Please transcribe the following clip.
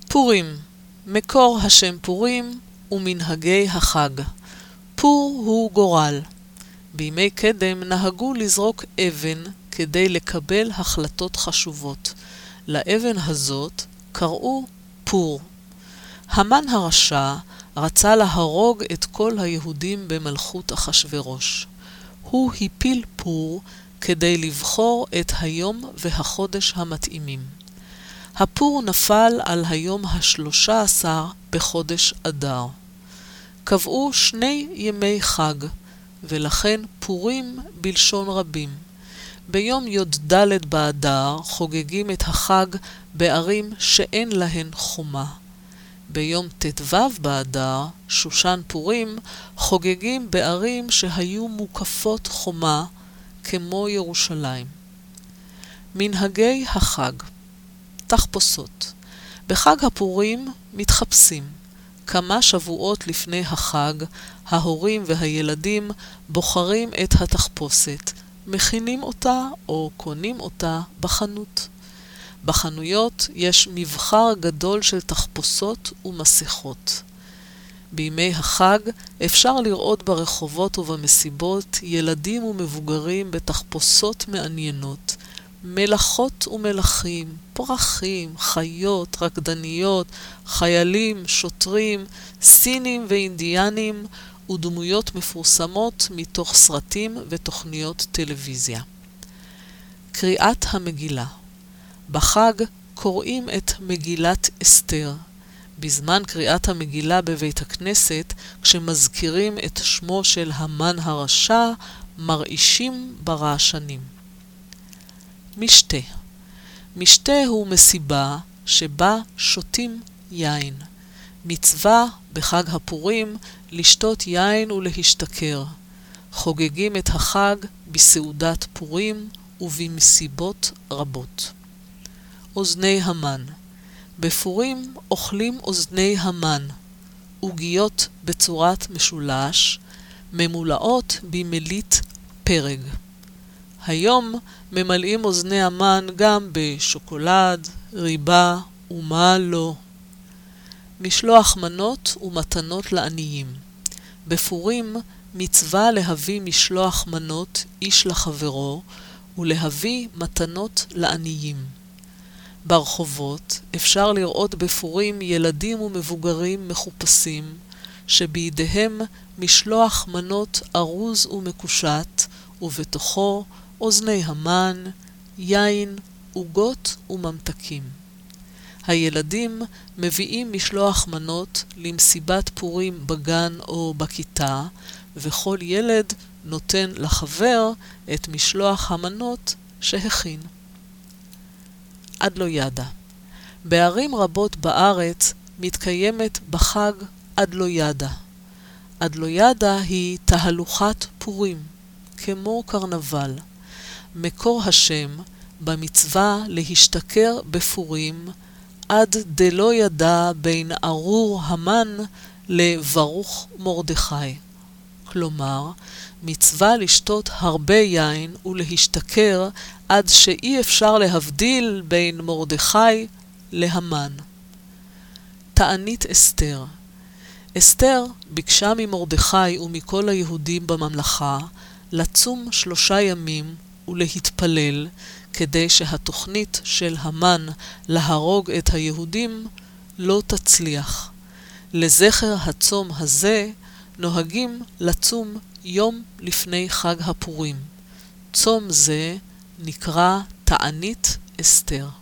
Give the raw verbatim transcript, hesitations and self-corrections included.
פורים, מקור השם פורים ומנהגי החג. פור הוא גורל. בימי קדם נהגו לזרוק אבן כדי לקבל החלטות חשובות. לאבן הזאת קראו פור. המן הרשע רצה להרוג את כל היהודים במלכות אחשוורוש. הוא הפיל פור כדי לבחור את היום והחודש המתאימים. הפור נפל על היום השלושה עשר בחודש אדר. קבעו שני ימי חג, ולכן פורים בלשון רבים. ביום י"ד באדר חוגגים את החג בערים שאין להן חומה. ביום ט"ו באדר, שושן פורים, חוגגים בערים שהיו מוקפות חומה, כמו ירושלים. מנהגי החג. תחפושות. בחג הפורים מתחפשים. כמה שבועות לפני החג, ההורים והילדים בוחרים את התחפושת, מכינים אותה או קונים אותה בחנות. בחנויות יש מבחר גדול של תחפושות ומסכות. בימי החג אפשר לראות ברחובות ובמסיבות ילדים ומבוגרים בתחפושות מעניינות, מלאכות ומלאכים, פרחים, חיות, רקדניות, חיילים, שוטרים, סינים ואינדיאנים ודמויות מפורסמות מתוך סרטים ותוכניות טלוויזיה. קריאת המגילה. בחג קוראים את מגילת אסתר. בזמן קריאת המגילה בבית הכנסת, כשמזכירים את שמו של המן הרשע, מרעישים ברעשנים. משתה. משתה הוא מסיבה שבה שותים יין. מצווה בחג הפורים לשתות יין ולהשתכר. חוגגים את החג בסעודת פורים ובמסיבות רבות. אוזני המן. בפורים אוכלים אוזני המן, עוגיות בצורת משולש, ממולאות במלית פרג. היום ממלאים אוזני המן גם בשוקולד, ריבה ומה לא. משלוח מנות ומתנות לעניים. בפורים מצווה להביא משלוח מנות איש לחברו ולהביא מתנות לעניים. ברחובות אפשר לראות בפורים ילדים ומבוגרים מחופשים, שבידיהם משלוח מנות ארוז ומקושט, ובתוכו אוזני המן, יין, עוגות וממתקים. הילדים מביאים משלוח מנות למסיבת פורים בגן או בכיתה, וכל ילד נותן לחבר את משלוח המנות שהכין. עד לא ידע. בערים רבות בארץ מתקיימת בחג עד לא ידע. עד לא ידע היא תהלוכת פורים, כמו קרנבל. מקור השם במצווה להשתכר בפורים עד דלא ידע בין ארור המן לברוך מרדכי. כלומר, מצווה לשתות הרבה יין ולהשתכר עד שאי אפשר להבדיל בין מרדכי להמן. תענית אסתר. אסתר ביקשה ממרדכי ומכל היהודים בממלכה לצום שלושה ימים ולהתפלל כדי שהתוכנית של המן להרוג את היהודים לא תצליח. לזכר הצום הזה נוהגים לצום יום לפני חג הפורים. צום זה נקרא תענית אסתר.